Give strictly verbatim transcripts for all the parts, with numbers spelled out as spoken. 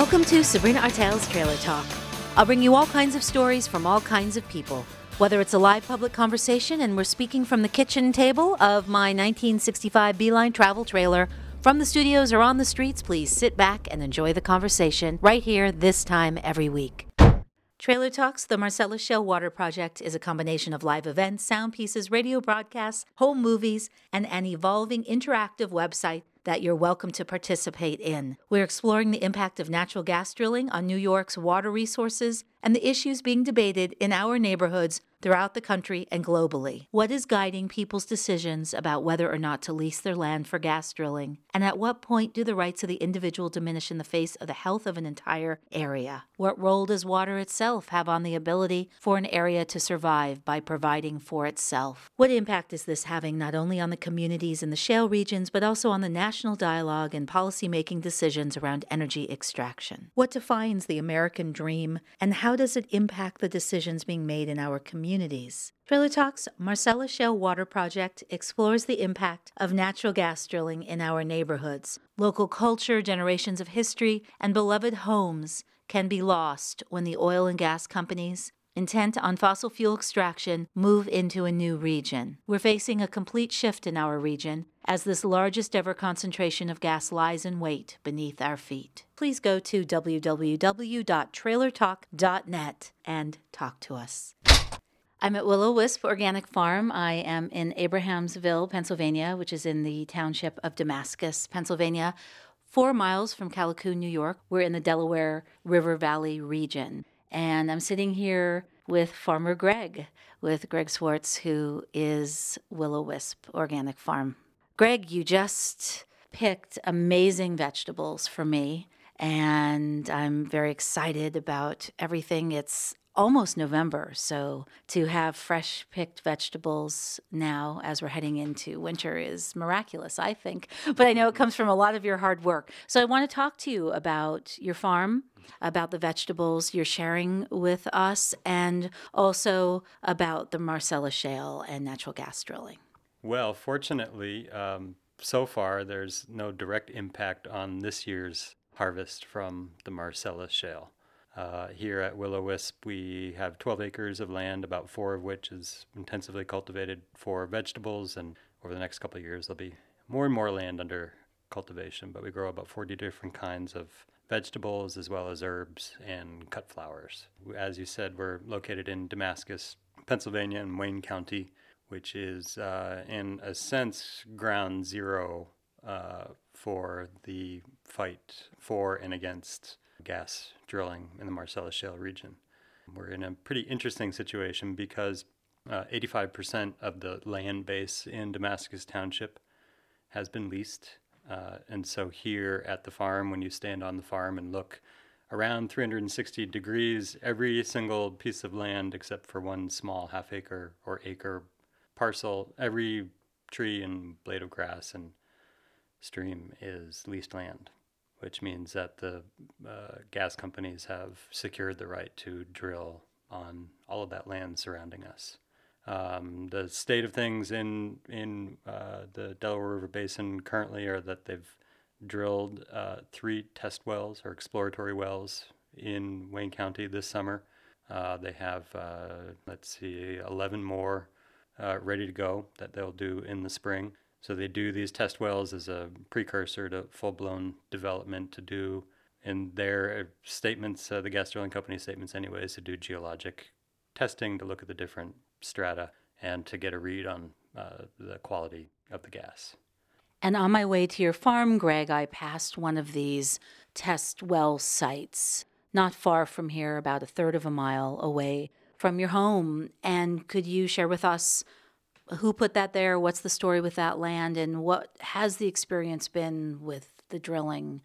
Welcome to Sabrina Artel's Trailer Talk. I'll bring you all kinds of stories from all kinds of people. Whether it's a live public conversation and we're speaking from the kitchen table of my nineteen sixty-five Beeline travel trailer, from the studios or on the streets, please sit back and enjoy the conversation right here this time every week. Trailer Talks, the Marcellus Shale Water Project, is a combination of live events, sound pieces, radio broadcasts, home movies, and an evolving interactive website that you're welcome to participate in. We're exploring the impact of natural gas drilling on New York's water resources and the issues being debated in our neighborhoods throughout the country and globally. What is guiding people's decisions about whether or not to lease their land for gas drilling? And at what point do the rights of the individual diminish in the face of the health of an entire area? What role does water itself have on the ability for an area to survive by providing for itself? What impact is this having not only on the communities in the shale regions, but also on the national dialogue and policy-making decisions around energy extraction? What defines the American dream, and how does it impact the decisions being made in our communities? Trailer Talks Marcellus Shale Water Project explores the impact of natural gas drilling in our neighborhoods. Local culture, generations of history, and beloved homes can be lost when the oil and gas companies, intent on fossil fuel extraction, move into a new region. We're facing a complete shift in our region as this largest ever concentration of gas lies in wait beneath our feet. Please go to w w w dot trailer talk dot net and talk to us. I'm at Willow Wisp Organic Farm. I am in Abrahamsville, Pennsylvania, which is in the township of Damascus, Pennsylvania, four miles from Callicoon, New York. We're in the Delaware River Valley region. And I'm sitting here with Farmer Greg, with Greg Swartz, who is Willow Wisp Organic Farm. Greg, you just picked amazing vegetables for me, and I'm very excited about everything. It's almost November, so to have fresh picked vegetables now as we're heading into winter is miraculous, I think. But I know it comes from a lot of your hard work. So I want to talk to you about your farm, about the vegetables you're sharing with us, and also about the Marcellus Shale and natural gas drilling. Well, fortunately, um, so far there's no direct impact on this year's harvest from the Marcellus Shale. Uh, here at Willow Wisp, we have twelve acres of land, about four of which is intensively cultivated for vegetables, and over the next couple of years there'll be more and more land under cultivation, but we grow about forty different kinds of vegetables as well as herbs and cut flowers. As you said, we're located in Damascus, Pennsylvania, in Wayne County, which is, uh, in a sense, ground zero uh, for the fight for and against gas drilling in the Marcellus Shale region. We're in a pretty interesting situation because uh, eighty-five percent of the land base in Damascus Township has been leased. Uh, and so here at the farm, when you stand on the farm and look around three hundred sixty degrees, every single piece of land except for one small half acre or acre parcel, every tree and blade of grass and stream is leased land, which means that the uh, gas companies have secured the right to drill on all of that land surrounding us. Um, the state of things in in uh, the Delaware River Basin currently are that they've drilled uh, three test wells or exploratory wells in Wayne County this summer. Uh, they have, uh, let's see, eleven more uh, ready to go that they'll do in the spring. So they do these test wells as a precursor to full-blown development to do, in their statements, uh, the gas drilling company statements anyways, to do geologic testing to look at the different strata and to get a read on uh, the quality of the gas. And on my way to your farm, Greg, I passed one of these test well sites, not far from here, about a third of a mile away from your home. And could you share with us who put that there, what's the story with that land, and what has the experience been with the drilling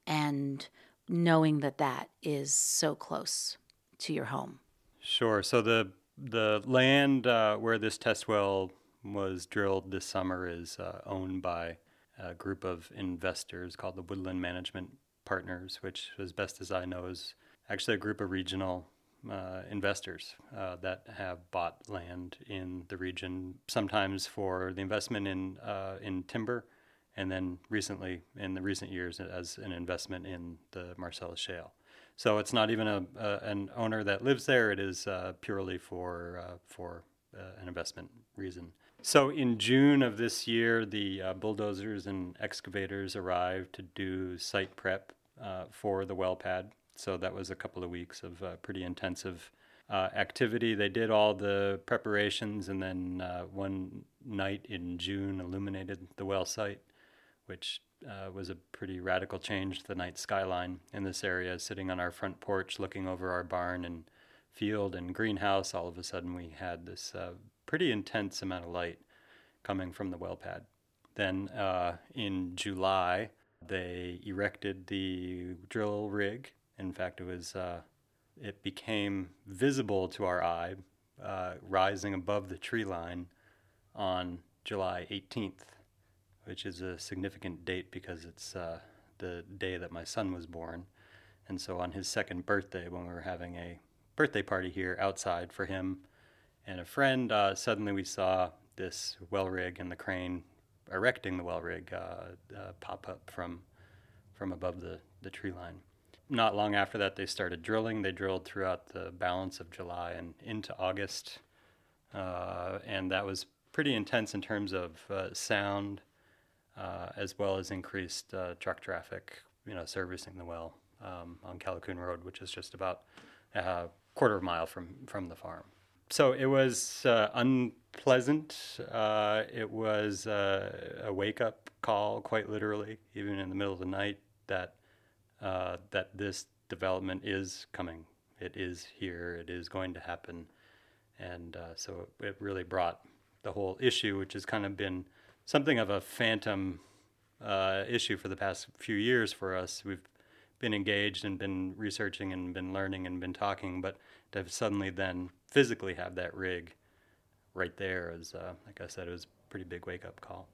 and knowing that that is so close to your home? Sure. So the the land uh, where this test well was drilled this summer is uh, owned by a group of investors called the Woodland Management Partners, which, as best as I know, is actually a group of regional uh, investors uh, that have bought land in the region, sometimes for the investment in uh, in timber, and then recently, in the recent years, as an investment in the Marcellus Shale. So it's not even a, a an owner that lives there. It is uh, purely for uh, for uh, an investment reason. So in June of this year, the uh, bulldozers and excavators arrived to do site prep uh, for the well pad. So that was a couple of weeks of uh, pretty intensive uh, activity. They did all the preparations, and then uh, one night in June illuminated the well site, which uh, was a pretty radical change to the night skyline in this area. Sitting on our front porch looking over our barn and field and greenhouse, all of a sudden we had this uh, pretty intense amount of light coming from the well pad. Then uh, in July, they erected the drill rig. In fact, it was uh, it became visible to our eye, uh, rising above the tree line on July eighteenth, which is a significant date because it's uh, the day that my son was born. And so on his second birthday, when we were having a birthday party here outside for him and a friend, uh, suddenly we saw this well rig and the crane erecting the well rig uh, uh, pop up from from above the, the tree line. Not long after that, they started drilling. They drilled throughout the balance of July and into August. Uh, and that was pretty intense in terms of uh, sound, uh, as well as increased uh, truck traffic, you know, servicing the well um, on Callicoon Road, which is just about a quarter of a mile from, from the farm. So it was uh, unpleasant. Uh, it was uh, a wake-up call, quite literally, even in the middle of the night, that uh, that this development is coming. It is here. It is going to happen. And uh, so it really brought the whole issue, which has kind of been something of a phantom uh, issue for the past few years for us. We've been engaged and been researching and been learning and been talking, but to suddenly then physically have that rig right there is, uh, like I said, it was a pretty big wake-up call.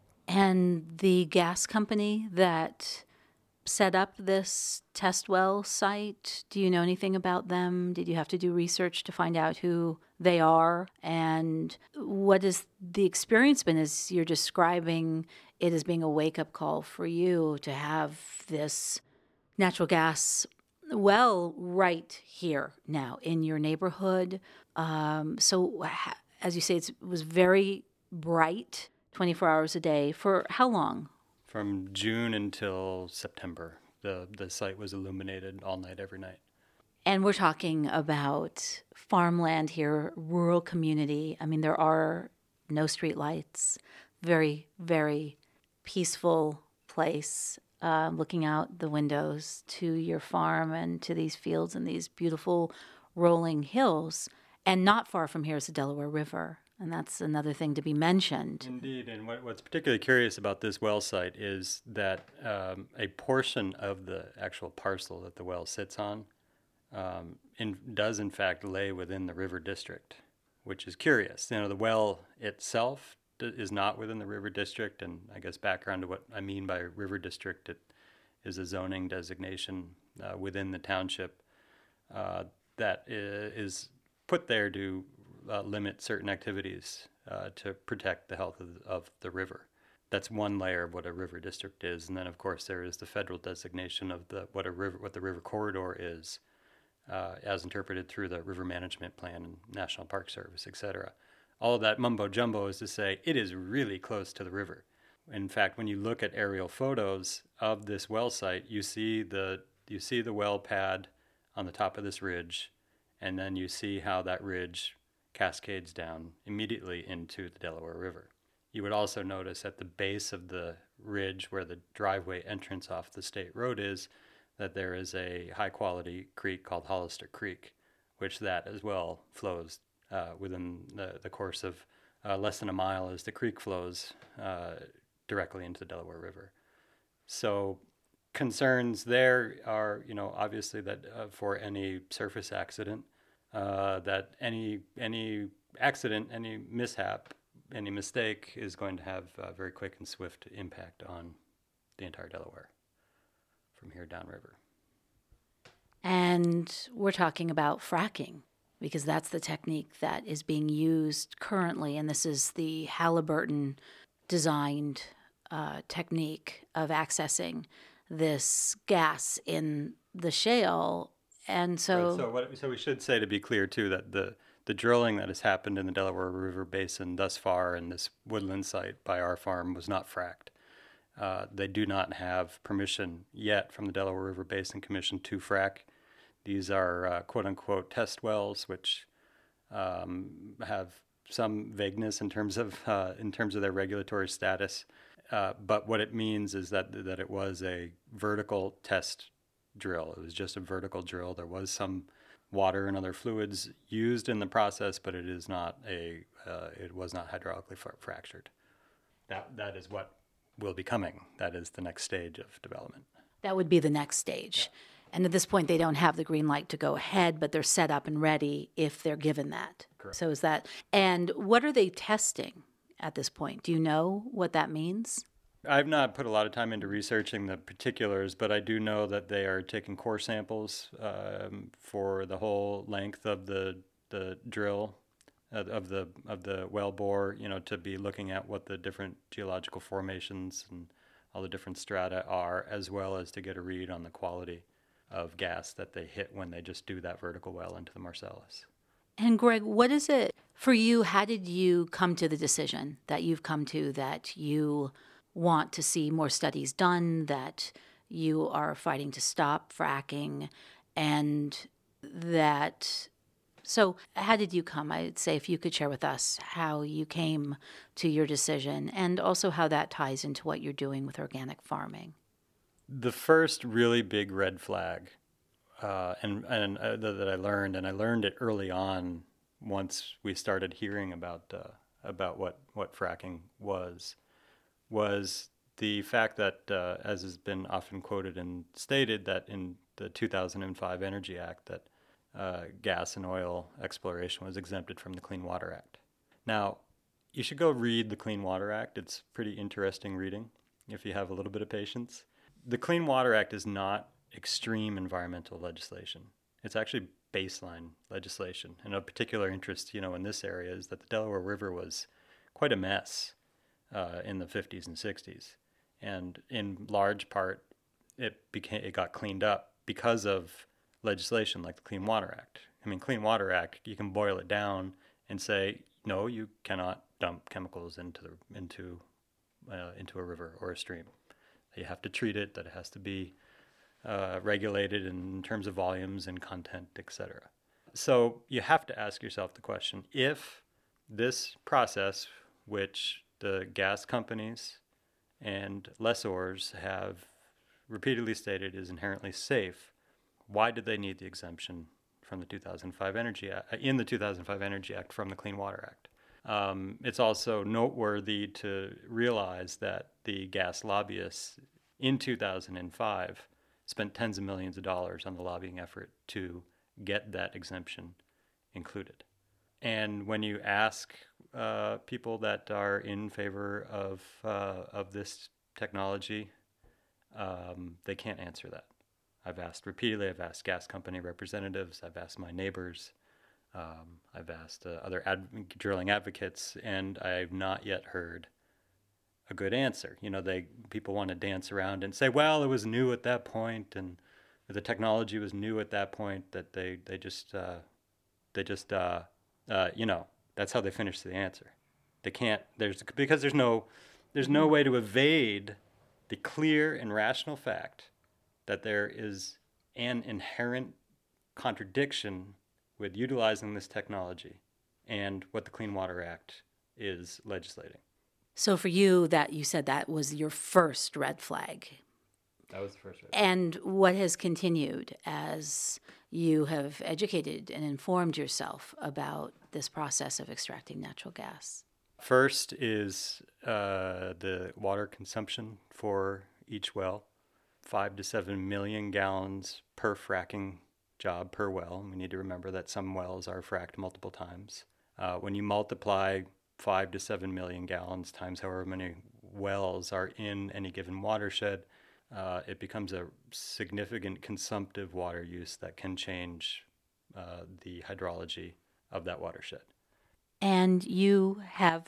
And the gas company that set up this test well site, do you know anything about them? Did you have to do research to find out who they are? And what has the experience been as you're describing it as being a wake-up call for you to have this natural gas well right here now in your neighborhood? Um, so as you say, it's, it was very bright, twenty-four hours a day. For how long? From June until September, the, the site was illuminated all night, every night. And we're talking about farmland here, rural community. I mean, there are no street lights, very, very peaceful place, uh, looking out the windows to your farm and to these fields and these beautiful rolling hills. And not far from here is the Delaware River. And that's another thing to be mentioned. Indeed, and what, what's particularly curious about this well site is that um, a portion of the actual parcel that the well sits on um, in, does in fact lay within the river district, which is curious. You know, the well itself d- is not within the river district, and I guess background to what I mean by river district, it is a zoning designation uh, within the township uh, that is put there to Uh, limit certain activities uh, to protect the health of, of the river. That's one layer of what a river district is, and then of course there is the federal designation of the what a river what the river corridor is, uh, as interpreted through the River Management Plan and National Park Service, et cetera. All of that mumbo jumbo is to say it is really close to the river. In fact, when you look at aerial photos of this well site, you see the you see the well pad on the top of this ridge, and then you see how that ridge cascades down immediately into the Delaware River. You would also notice at the base of the ridge where the driveway entrance off the state road is that there is a high-quality creek called Hollister Creek, which that as well flows uh, within the, the course of uh, less than a mile as the creek flows uh, directly into the Delaware River. So concerns there are, you know, obviously that uh, for any surface accident, Uh, that any any accident, any mishap, any mistake is going to have a very quick and swift impact on the entire Delaware from here downriver. And we're talking about fracking, because that's the technique that is being used currently, and this is the Halliburton designed uh, technique of accessing this gas in the shale. And so, Right, so what, so we should say, to be clear too, that the the drilling that has happened in the Delaware River Basin thus far in this woodland site by our farm was not fracked. Uh, they do not have permission yet from the Delaware River Basin Commission to frack. These are uh, quote unquote test wells, which um, have some vagueness in terms of uh, in terms of their regulatory status. Uh, but what it means is that that it was a vertical test drill. It was just a vertical drill. There was some water and other fluids used in the process, but it is not a uh, it was not hydraulically fra- fractured. That that is what will be coming. That is the next stage of development. that would be the next stage. Yeah. And at this point, they don't have the green light to go ahead, but they're set up and ready if they're given that. Correct. So is that, and what are they testing at this point? Do you know what that means? I've not put a lot of time into researching the particulars, but I do know that they are taking core samples um, for the whole length of the the drill, uh, of the of the well bore, you know, to be looking at what the different geological formations and all the different strata are, as well as to get a read on the quality of gas that they hit when they just do that vertical well into the Marcellus. And Greg, what is it for you? How did you come to the decision that you've come to, that you want to see more studies done, that you are fighting to stop fracking, and that, so how did you come? I'd say if you could share with us how you came to your decision and also how that ties into what you're doing with organic farming. The first really big red flag uh, and, and uh, that, that I learned, and I learned it early on once we started hearing about uh, about what, what fracking was, was the fact that, uh, as has been often quoted and stated, that in the two thousand five Energy Act, that uh, gas and oil exploration was exempted from the Clean Water Act. Now, you should go read the Clean Water Act. It's pretty interesting reading if you have a little bit of patience. The Clean Water Act is not extreme environmental legislation. It's actually baseline legislation. And of particular interest, you know, in this area is that the Delaware River was quite a mess Uh, in the fifties and sixties, and in large part, it became it got cleaned up because of legislation like the Clean Water Act. I mean, Clean Water Act, you can boil it down and say, no, you cannot dump chemicals into the into uh, into a river or a stream. You have to treat it. That it has to be uh, regulated in terms of volumes and content, et cetera. So you have to ask yourself the question: if this process, which the gas companies and lessors have repeatedly stated is inherently safe, why did they need the exemption from the two thousand five Energy Act, in the two thousand five Energy Act from the Clean Water Act? Um, it's also noteworthy to realize that the gas lobbyists in two thousand five spent tens of millions of dollars on the lobbying effort to get that exemption included. And when you ask uh, people that are in favor of uh, of this technology, um, they can't answer that. I've asked repeatedly. I've asked gas company representatives. I've asked my neighbors. Um, I've asked uh, other ad- drilling advocates, and I've not yet heard a good answer. You know, they people want to dance around and say, "Well, it was new at that point, and the technology was new at that point." That they they just uh, they just uh, uh, you know. That's how they finish the answer. They can't, there's, because there's no, there's no way to evade the clear and rational fact that there is an inherent contradiction with utilizing this technology and what the Clean Water Act is legislating. So for you, that you said that was your first red flag. That was the first red flag. And what has continued as you have educated and informed yourself about this process of extracting natural gas? First is uh, the water consumption for each well, five to seven million gallons per fracking job per well. We need to remember that some wells are fracked multiple times. Uh, when you multiply five to seven million gallons times however many wells are in any given watershed, Uh, it becomes a significant consumptive water use that can change uh, the hydrology of that watershed. And you have a,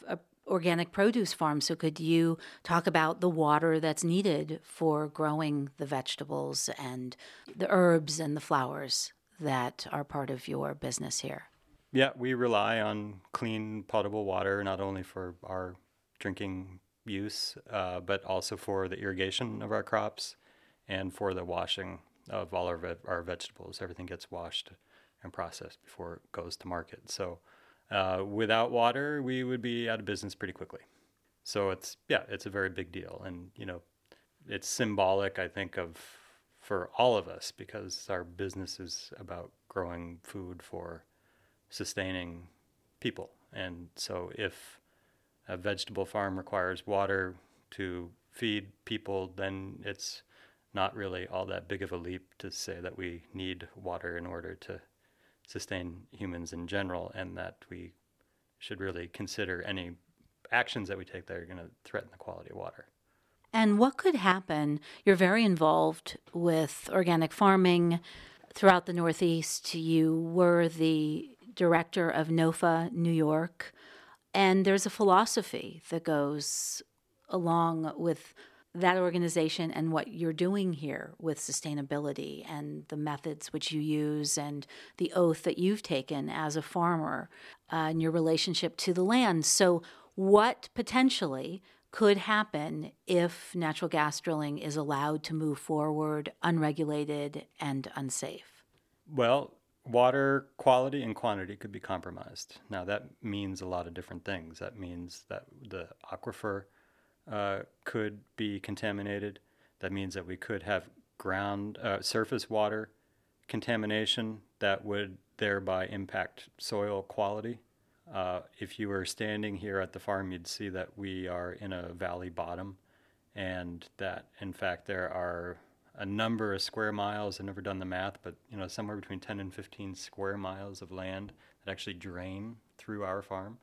organic produce farm. So could you talk about the water that's needed for growing the vegetables and the herbs and the flowers that are part of your business here? Yeah, we rely on clean, potable water, not only for our drinking use, uh, but also for the irrigation of our crops and for the washing of all our, ve- our vegetables. Everything gets washed and processed before it goes to market. So uh, without water, we would be out of business pretty quickly. So it's, yeah, it's a very big deal. And, you know, it's symbolic, I think, of for all of us because our business is about growing food for sustaining people. And so if a vegetable farm requires water to feed people, then it's not really all that big of a leap to say that we need water in order to sustain humans in general, and that we should really consider any actions that we take that are going to threaten the quality of water. And what could happen? You're very involved with organic farming throughout the Northeast. You were the director of NOFA New York. And there's a philosophy that goes along with that organization and what you're doing here with sustainability and the methods which you use and the oath that you've taken as a farmer uh, and your relationship to the land. So, what potentially could happen if natural gas drilling is allowed to move forward unregulated and unsafe? Well, water quality and quantity could be compromised. Now, that means a lot of different things. That means that the aquifer uh, could be contaminated. That means that we could have ground uh, surface water contamination that would thereby impact soil quality. Uh, if you were standing here at the farm, you'd see that we are in a valley bottom, and that in fact there are a number of square miles. I've never done the math, but you know, somewhere between ten and fifteen square miles of land that actually drain through our farm,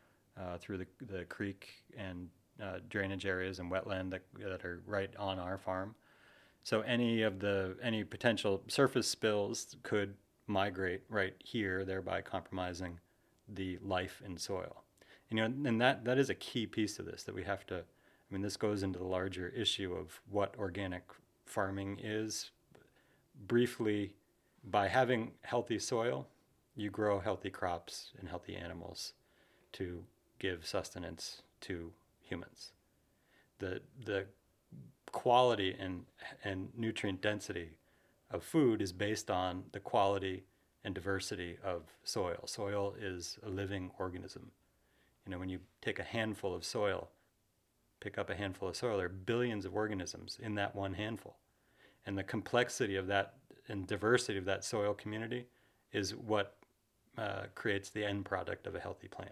uh, through the the creek and uh, drainage areas and wetland that that are right on our farm. So any of the any potential surface spills could migrate right here, thereby compromising the life in soil. And, you know, and that that is a key piece of this that we have to. I mean, this goes into the larger issue of what organic farming is. Briefly, by having healthy soil, you grow healthy crops and healthy animals to give sustenance to humans. The the quality and and nutrient density of food is based on the quality and diversity of soil. Soil is a living organism. You know, when you take a handful of soil, pick up a handful of soil, there are billions of organisms in that one handful. And the complexity of that and diversity of that soil community is what uh, creates the end product of a healthy plant.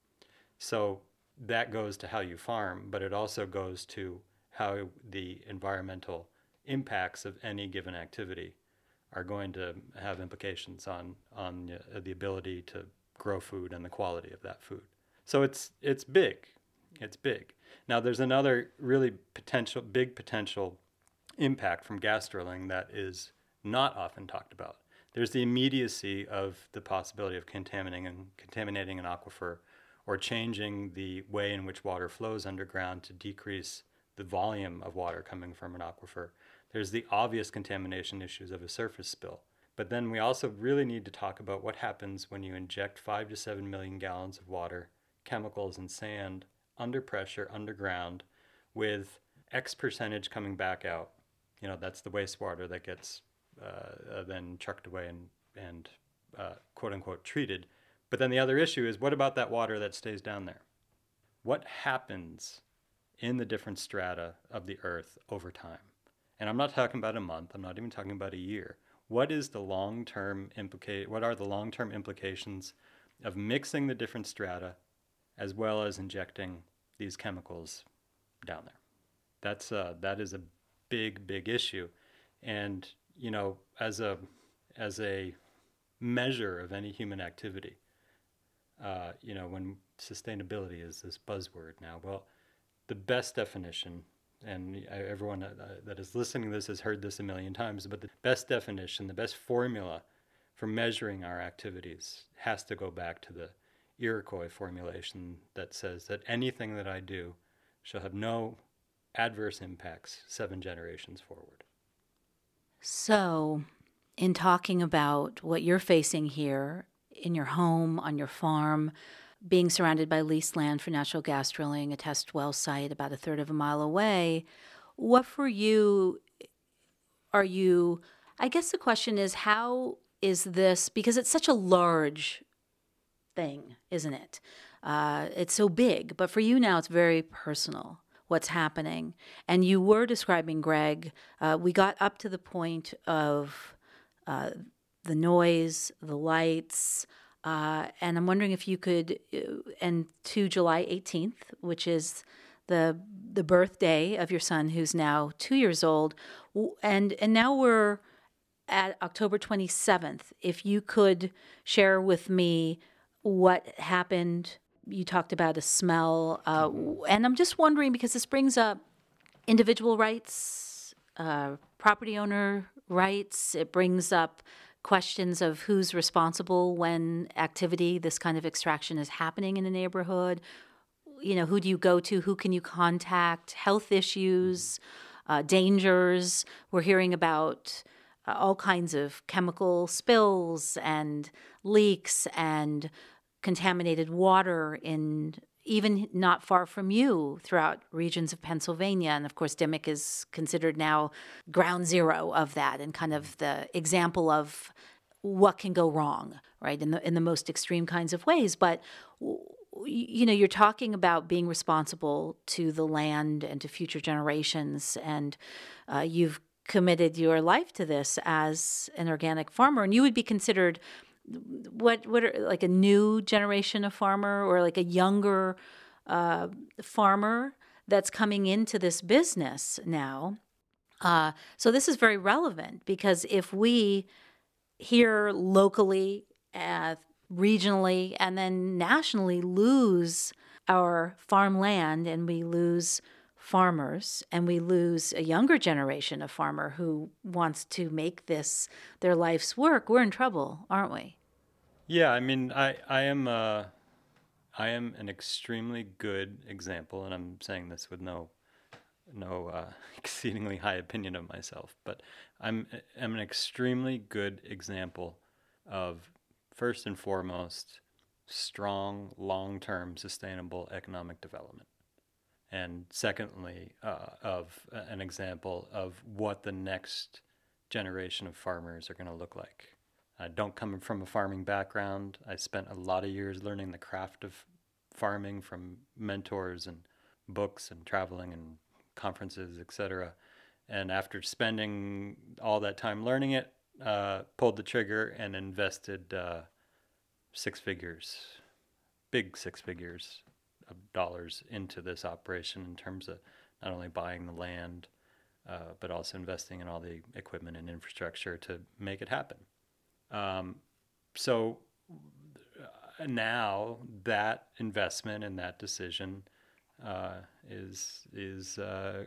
So that goes to how you farm, but it also goes to how the environmental impacts of any given activity are going to have implications on on uh, the ability to grow food and the quality of that food. So it's it's big, it's big. Now there's another really potential big potential impact from gas drilling that is not often talked about. There's the immediacy of the possibility of contaminating and contaminating an aquifer or changing the way in which water flows underground to decrease the volume of water coming from an aquifer. There's the obvious contamination issues of a surface spill. But then we also really need to talk about what happens when you inject five to seven million gallons of water, chemicals, and sand under pressure underground with X percentage coming back out. You know, that's the wastewater that gets uh, then trucked away and, and uh, quote unquote treated. But then the other issue is, what about that water that stays down there? What happens in the different strata of the earth over time? And I'm not talking about a month. I'm not even talking about a year. What is the long-term implica- What are the long-term implications of mixing the different strata, as well as injecting these chemicals down there? That's uh, that is a big, big issue. And you know, as a as a measure of any human activity, uh, you know, when sustainability is this buzzword now, well, the best definition, and everyone that is listening to this has heard this a million times, but the best definition, the best formula for measuring our activities has to go back to the Iroquois formulation that says that anything that I do shall have no adverse impacts seven generations forward. So, in talking about what you're facing here in your home, on your farm, being surrounded by leased land for natural gas drilling, a test well site about a third of a mile away, what for you are you, I guess the question is, how is this, because it's such a large thing, isn't it? Uh, it's so big, but for you now it's very personal what's happening. And you were describing, Greg, uh, we got up to the point of uh, the noise, the lights, uh, and I'm wondering if you could, uh, and to July eighteenth, which is the the birthday of your son, who's now two years old, and and now we're at October twenty-seventh. If you could share with me what happened. You talked about a smell, uh, and I'm just wondering, because this brings up individual rights, uh, property owner rights. It brings up questions of who's responsible when activity, this kind of extraction, is happening in a neighborhood. You know, who do you go to? Who can you contact? Health issues, uh, dangers. We're hearing about uh, all kinds of chemical spills and leaks and contaminated water in even not far from you throughout regions of Pennsylvania. And of course, Dimock is considered now ground zero of that and kind of the example of what can go wrong, right, in the in the most extreme kinds of ways. But, you know, you're talking about being responsible to the land and to future generations, and uh, you've committed your life to this as an organic farmer, and you would be considered what what are like a new generation of farmer, or like a younger uh, farmer that's coming into this business now. Uh, so this is very relevant, because if we here locally, uh, regionally, and then nationally lose our farmland, and we lose farmers, and we lose a younger generation of farmer who wants to make this their life's work, we're in trouble, aren't we? Yeah, I mean, I I am uh, I am an extremely good example, and I'm saying this with no no uh, exceedingly high opinion of myself, but I'm I'm an extremely good example of, first and foremost, strong, long-term, sustainable economic development, and secondly, uh, of an example of what the next generation of farmers are going to look like. I don't come from a farming background. I spent a lot of years learning the craft of farming from mentors and books and traveling and conferences, et cetera. And after spending all that time learning it, uh, pulled the trigger and invested uh, six figures, big six figures of dollars into this operation, in terms of not only buying the land, uh, but also investing in all the equipment and infrastructure to make it happen. Um, so uh, now that investment and that decision uh, is is uh,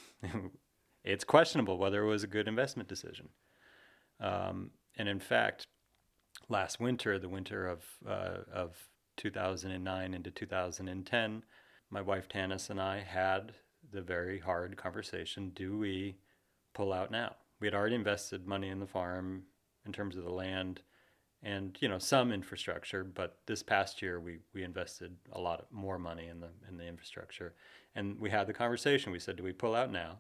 it's questionable whether it was a good investment decision. Um, and in fact, last winter, the winter of uh, of two thousand nine into two thousand ten, my wife Tanis and I had the very hard conversation: do we pull out now? We had already invested money in the farm, in terms of the land and, you know, some infrastructure, but this past year we, we invested a lot more money in the in the infrastructure, and we had the conversation. We said, do we pull out now,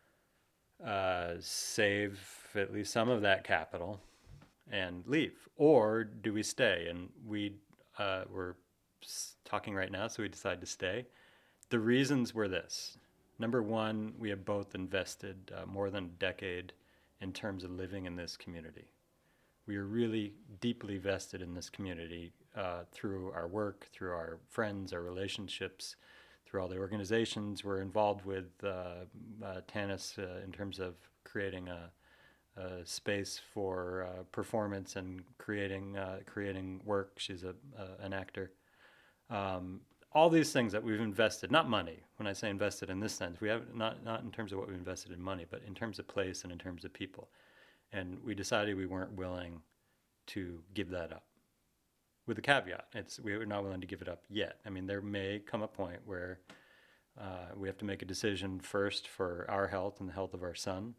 uh, save at least some of that capital, and leave, or do we stay? And we uh, we're talking right now, so we decided to stay. The reasons were this: number one, we have both invested uh, more than a decade in terms of living in this community. We are really deeply vested in this community uh, through our work, through our friends, our relationships, through all the organizations we're involved with. Uh, uh, Tanis, uh, in terms of creating a, a space for uh, performance and creating uh, creating work. She's a, a an actor. Um, all these things that we've invested, not money. When I say invested in this sense, we have not not in terms of what we invested in money, but in terms of place and in terms of people. And we decided we weren't willing to give that up. with a caveat. It's we're not willing to give it up yet. I mean, there may come a point where uh, we have to make a decision first for our health and the health of our son.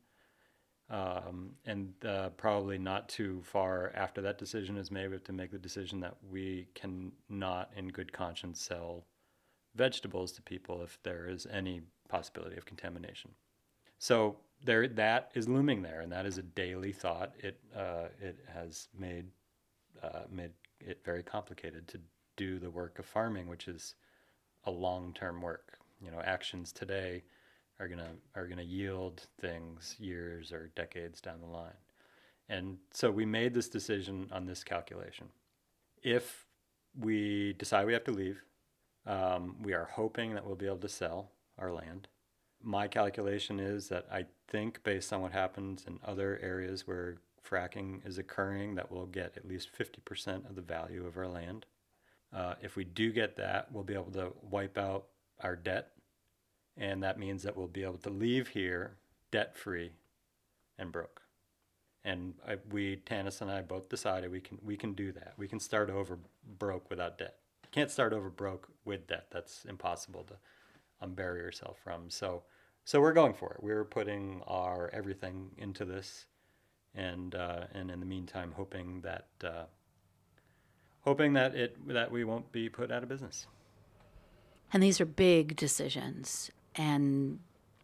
Um, and uh, probably not too far after that decision is made, we have to make the decision that we can not, in good conscience, sell vegetables to people if there is any possibility of contamination. So there, that is looming there, and that is a daily thought. It uh, it has made uh, made it very complicated to do the work of farming, which is a long-term work. You know, actions today are gonna are gonna yield things years or decades down the line. And so we made this decision on this calculation. If we decide we have to leave, um, we are hoping that we'll be able to sell our land. My calculation is that I think, based on what happens in other areas where fracking is occurring, that we'll get at least fifty percent of the value of our land. Uh, if we do get that, we'll be able to wipe out our debt. And that means that we'll be able to leave here debt-free and broke. And I, we, Tanis and I, both decided we can we can do that. We can start over broke without debt. You can't start over broke with debt. That's impossible to unbury yourself from. So, so we're going for it. We're putting our everything into this, and uh, and in the meantime, hoping that uh, hoping that it that we won't be put out of business. And these are big decisions. And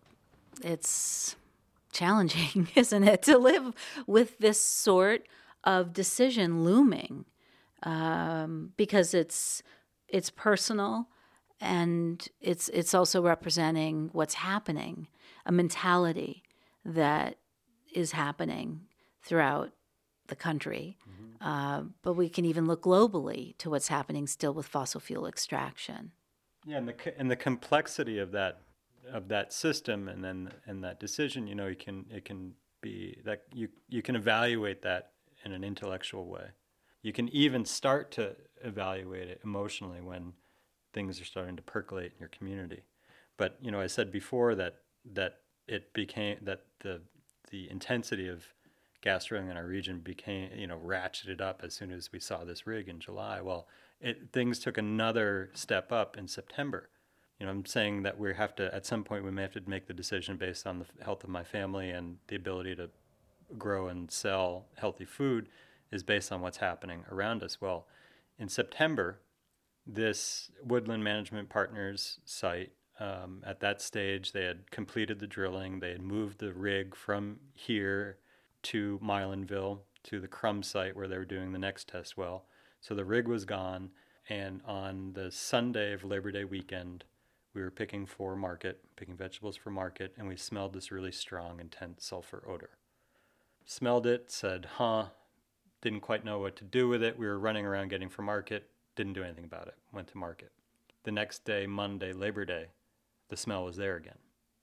it's challenging, isn't it, to live with this sort of decision looming, um, because it's it's personal, and it's it's also representing what's happening, a mentality that is happening throughout the country. Mm-hmm. Uh, but we can even look globally to what's happening still with fossil fuel extraction. Yeah, and the and the complexity of that. of that system and then and that decision, you know, you can it can be that you you can evaluate that in an intellectual way. You can even start to evaluate it emotionally when things are starting to percolate in your community. But, you know, I said before that that it became that the the intensity of gas drilling in our region became, you know, ratcheted up as soon as we saw this rig in July. Well, it things took another step up in September. You know, I'm saying that we have to, at some point, we may have to make the decision based on the health of my family, and the ability to grow and sell healthy food is based on what's happening around us. Well, in September, this Woodland Management Partners site, um, at that stage, they had completed the drilling. They had moved the rig from here to Milanville, to the Crum site where they were doing the next test well. So the rig was gone, and on the Sunday of Labor Day weekend, we were picking for market, picking vegetables for market, and we smelled this really strong, intense sulfur odor. Smelled it, said, huh, didn't quite know what to do with it. We were running around getting for market, didn't do anything about it, went to market. The next day, Monday, Labor Day, the smell was there again.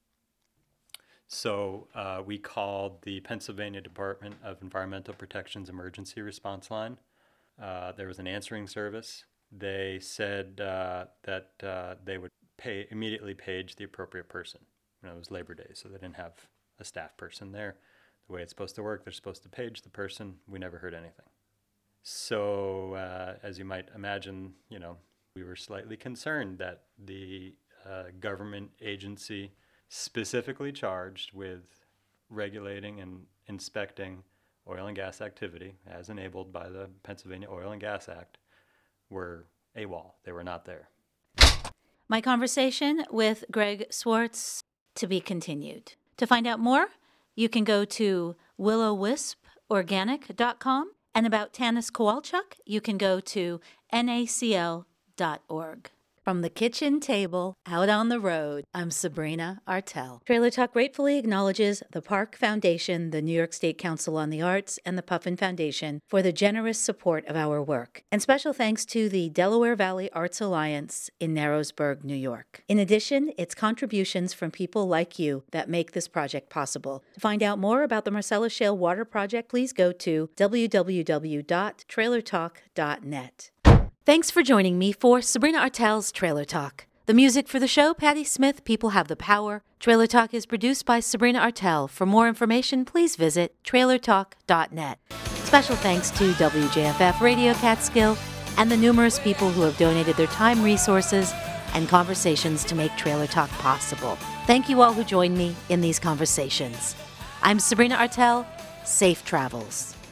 So uh, we called the Pennsylvania Department of Environmental Protection's emergency response line. Uh, there was an answering service. They said uh, that uh, they would pay immediately page the appropriate person. You know, it was Labor Day, so they didn't have a staff person there. The way it's supposed to work, they're supposed to page the person. We never heard anything. So, uh, as you might imagine, you know, we were slightly concerned that the uh, government agency specifically charged with regulating and inspecting oil and gas activity, as enabled by the Pennsylvania Oil and Gas Act, were AWOL. They were not there. My conversation with Greg Swartz, to be continued. To find out more, you can go to willow wisp organic dot com, and about Tanis Kowalchuk, you can go to N A C L dot org. From the kitchen table out on the road, I'm Sabrina Artel. Trailer Talk gratefully acknowledges the Park Foundation, the New York State Council on the Arts, and the Puffin Foundation for the generous support of our work. And special thanks to the Delaware Valley Arts Alliance in Narrowsburg, New York. In addition, it's contributions from people like you that make this project possible. To find out more about the Marcellus Shale Water Project, please go to w w w dot trailer talk dot net. Thanks for joining me for Sabrina Artel's Trailer Talk. The music for the show, Patti Smith, People Have the Power. Trailer Talk is produced by Sabrina Artel. For more information, please visit trailer talk dot net. Special thanks to W J F F Radio Catskill, and the numerous people who have donated their time, resources, and conversations to make Trailer Talk possible. Thank you all who joined me in these conversations. I'm Sabrina Artel. Safe travels.